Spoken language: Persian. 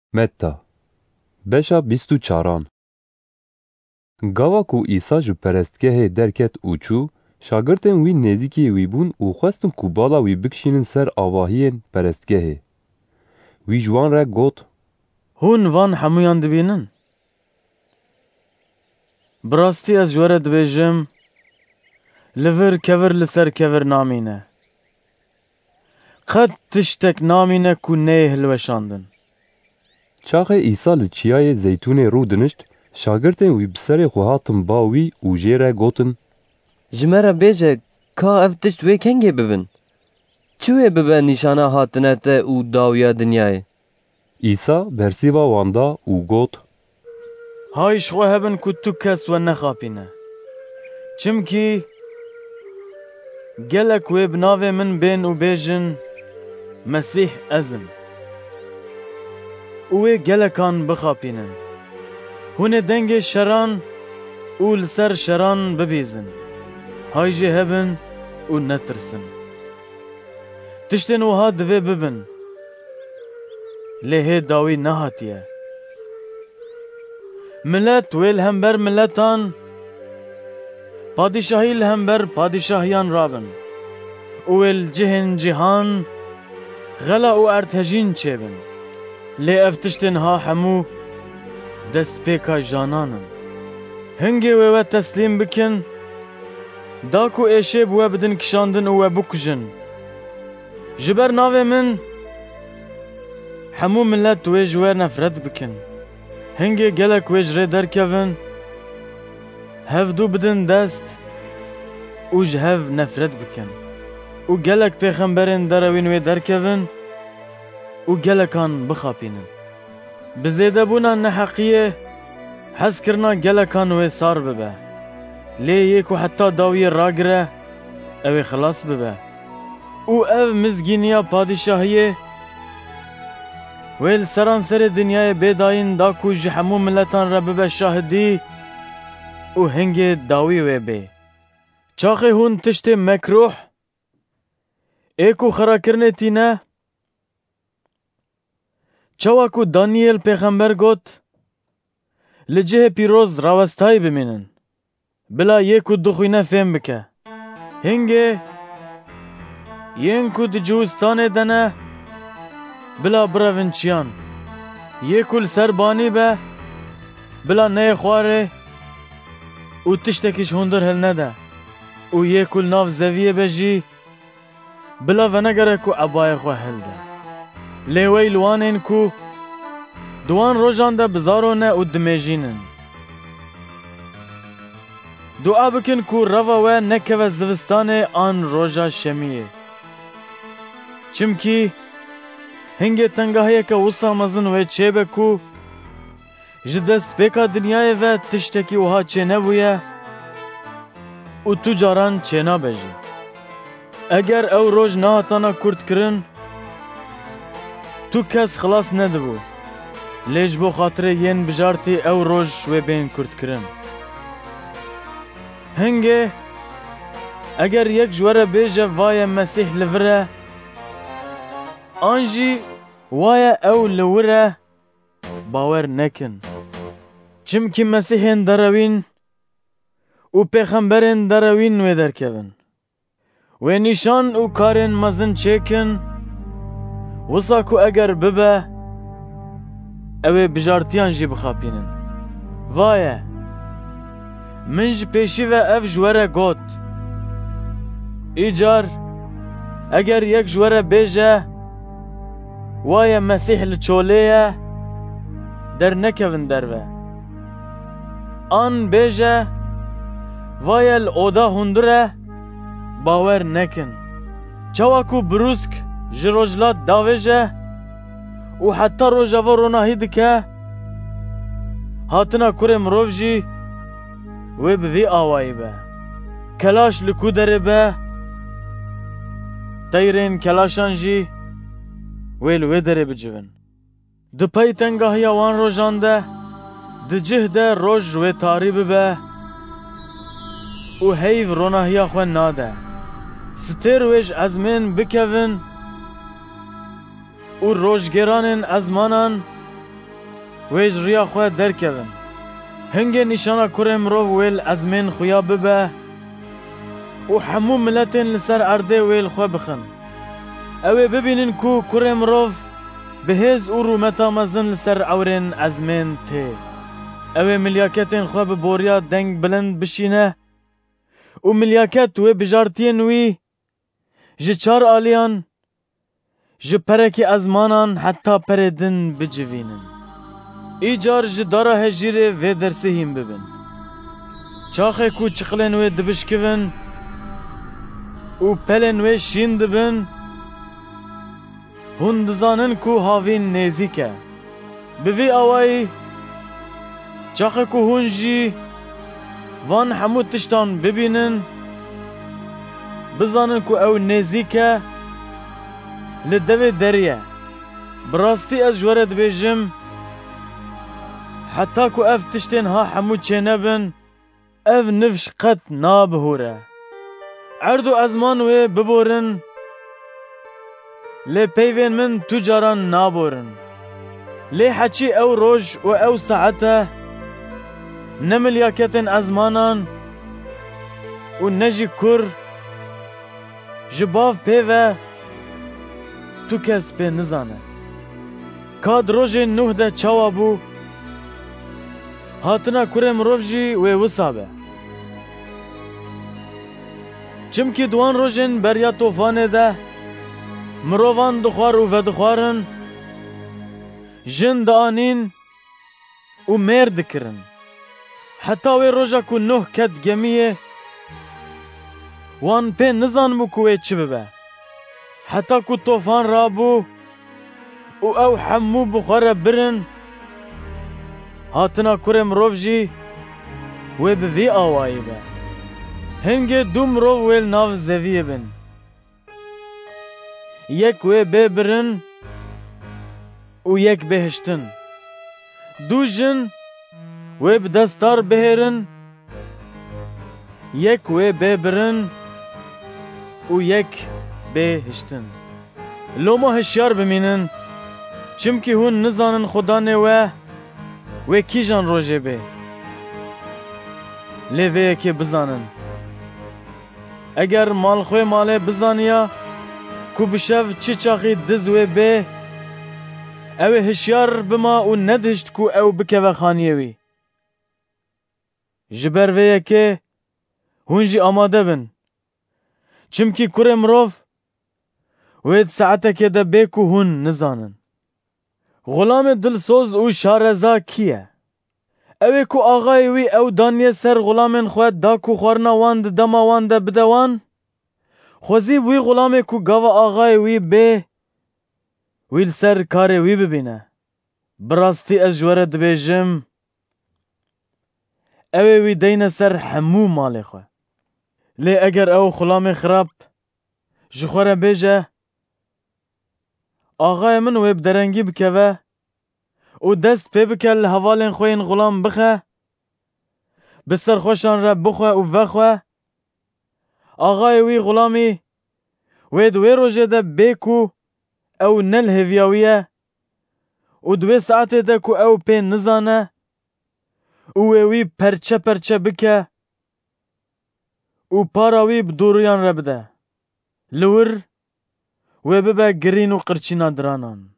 Metta Beşa 24 Gava ku İsa ji perestgehê derket û çû, şagirtên wî nêzîkî wî bûn û xwestin ku bala wî bikişînin ser avahiyên perestgehê. Wî ji wan re got: Hûn van hemûyan dibînin? Bi rastî ez ji we re dibêjim, li vir kevir li ser kevir namîne. Qet tiştek namîne ku neyê hilweşandin. Çaxê İsa li çiyayê Zeytûnê rû dinişt, şagirtên wî bi serê xwe hatin ba wî û jê re gotin: Ji me re bêje, ka ev tişt wê kengê bibin? Çi wê bibe nîşana hatine te û dawiya dinyayê? İsa bersiva wan da û got: Hay ji xwe hebin ku tu kes we nexapîne. Çimkî gelek wê bi navê min bên û bêjin Mesîh ez im. Û wê gelekan bixapînin. Hûn ê dengê şeran û li ser şeran bibîzin. Hay jê hebin û netirsin. Tiştên wiha divê bibin. Lê hê dawî nehatiye. Millet wê li hember milletan, padîşahî li hember padîşahiyan rabin. û wê li cihên cîhan xela û erdhejîn çêbin. Lê ev tiştên ha hemû destpêka janan in. Hingê wê we teslîm bikin, da ku êşê bi we bidin kişandin û we bikujin. Ji ber navê min hemû millet wê ji we nefret bikin. Hingê gelek wê ji rê derkevin, hevdû bidin dest û ji hev nefret bikin. û gelek pêxemberên derewîn wê derkevin û gelekan bixapînin. Bi zêdebûna neheqiyê hezkirina gelekan wê sar bibe. Lê yê ku heta dawiyê ragire, ew ê xilas bibe. û ev mizgîniya padîşahiyê wê li seran serê dinyayê bêdayîn da ku ji hemû milletan re bibe şahidî û hingê dawî wê bê. Çaxê hûn tiştê mekruh ê ku xerakirinê tîne, çawa ku Daniyêl pêxember got, li cihê pîroz rawestayî bimînin, bila yê ku dixwîne fêm bike. Hingê yên ku di ciwistanê de ne, bila birevin çiyan. Yê ku li ser banî be, bila neyê xwarê û tiştekî ji hundir hil nede. û yê ku li nav zeviyê be jî, bila venegere ku ebayê xwe hilde. Lê wey li wanên ku di wan rojan de bizarone û dimêjînin. Dua bikin ku reva we nekeve zivistanê an roja şemiyê. Çimkî hingê tengahiyeke wisa mezin wê çêbe ku ji destpêka dinyayê ve tiştekî wiha çê nebûye û tu caran çê nabe jî. Eger ew roj nehatana kurtkirin, tu kes xilas nedibû. Lê ji bo xatirê yên bijartî ew roj wê bên kurtkirin. Hingê eger yek ji we re bêje vaye Mesîh li vir e, an jî waye ew li wir e bawer nekin. Çimkî Mesîhên derewîn û pêxemberên derewîn wê derkevin. Wê nîşan û karên mezin çêkin, wisa ku eger bibe, ew ê bijartiyan jî bixapînin. Vaye, min ji pêşî ve ev ji we re got. Îcar eger yek ji we re bêje waye Mesîh li çolê ye, dernekevin derve. An bêje vaye li oda hundir e, bawer nekin. Çawa ku birusk ji rojlat davêje û heta rojava ronahî dike, hatina kurê mirov jî wê bi vî awayî be. Kelaş li ku derê be, teyrên kelaşan jî wê li wê derê bicivin. Di pey tengahiya wan rojan de, di cih de roj wê tarî bibe û heyv ronahiya xwe nade. Stêr wê ji ezmên bikevin û rojgeranên ezmanan ویج ریا خواه درکبن هنگه نیشانا کوره مروف ویل ازمین خویا ببه و همو ملتین لسر ارده ویل خواه بخن اوه ببینن کو کوره مروف بهز او رومتا مزن لسر عورین ازمین ته اوه ملیاکتین خواه ببوریا دنگ بلند بشینه و ملیاکت و بجارتین وی جه 4 آلیان جه پرکی ازمانان حتی پردن بجوینن ایجار جه دارا هجیر و درسهیم ببن چاخه کو چقلن و دبشکون و پلن و شین دبن هندزانن کو هاوین نیزیکه بوی آوائی چاخه کو هنجی وان همو تشتان ببینن بزانن کو او نزیکه لدوی دریه براستی از جورت بیجم حتی کو اف تشتین ها همو چه نبن اف نفش قد نابهوره عردو ازمان و ببورن لی پیوین من تجاران نابورن لی حچی او روش و او ساعته نملیاکتن ازمانان و نجی کر جباف پیوه تو کس پی نزانه کاد روژ 9 ده چاوا بو هاتنا کره مروف جی و وسابه چمکی دوان روژن بریا توفانه ده مروفان دخوار و ودخوارن جن دانین و میر دکرن حتی وی روژا کو 9 کد گمیه وان پی نزان مو کوی چی ببه حتی کو توفان رابو و او حمو بخوره برن هاتنا کره مروف جی و بوی آوائی به هنگه دو مروف ویل ناو زویه بن یک و بی برن و یک بهشتن دو جن و بدستار بهرن یک و ببرن و یک بهشتن لوما هشیار بمینن چمکی هون نزانن خدا نه و کی جان روژه به لیوه که بزانن اگر مال خوی ماله بزانیا کو بشف چی چاخی دز و به او هشیار بما و ندهشت کو او بکه و خانیوی جبر ویه که هونجی آماده بن چمکی کره مروف وید ساعته که ده بیکو هون نزانن غلام دلسوز او شارزا کیه اوی کو آغای وی او دانیه سر غلامن خود دا کو خورنا واند دما واند بدوان خوزی وی غلام کو گاوا آغای وی به ویل سر کار وی ببینه براستی از جوره دبیجم اوی وی دین سر همو مال خو لی اگر او غلام خراب جخوره بیجه آغای من وی بدرنگی بکوه او دست پی بکل لحوالین خوین غلام بخه بسر خوشان را بخوه و وخوه آغای وی غلامی وی دوی روژه ده بیکو او نل هویاویه و دوی ساعت ده کو او پی نزانه او وی پرچه پرچه بکه و پاراوی بدوریان را بده لور وی ببه گرین و قرچینا درانان